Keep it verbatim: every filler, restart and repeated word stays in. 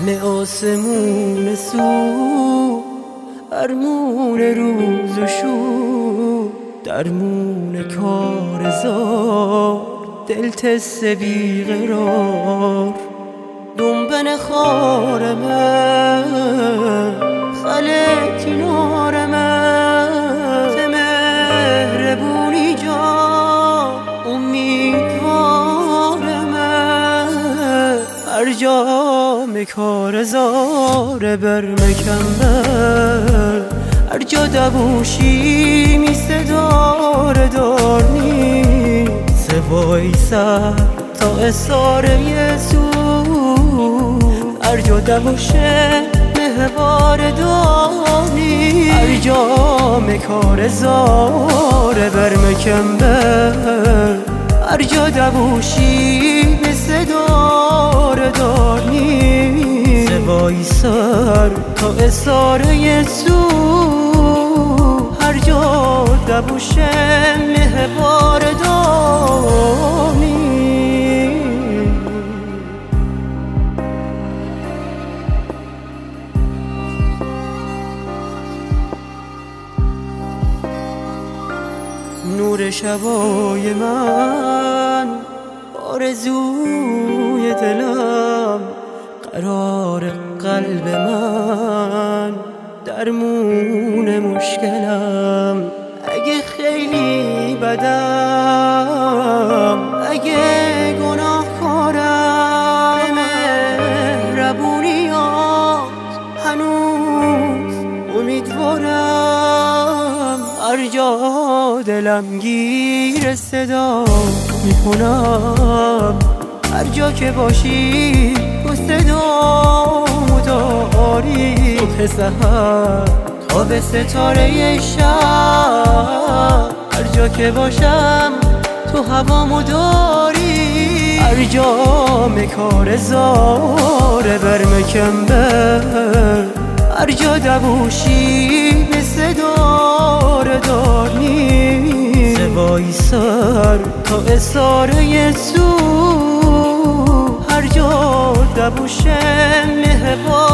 آسمون سو ارمون روز و شو درمون کار زار دل تس بیقرار دنبن خار من خلت نار من ته مهربونی جا امیدوار من هر جا کار زار بر مکمبر هر جا دبوشی می صدار دارنی سوای سر تا اصار یسو هر جا دبوشه مهوار دانی هر جا کار زار بر مکمبر هر جا دبوشی می صدار دارنی وای سر تا اصار یسو هر جا دبوشه مهبار دانی نور شبای من آرزوی دلم قرار قلب من درمون مشکلم اگه خیلی بدم اگه گناه کارم مهربونیات هنوز امیدوارم هر جا دلم گیر صدا میکنم هر جا که باشی تو صدامو داری صبح سحر تا به ستاره شب هر جا که باشم تو هوامو داری هر جا کار زار بر مکمبر هر جا دبوشی به صدار دارنی سوای سر تا اصار یسو هر جا دبوشه مهبار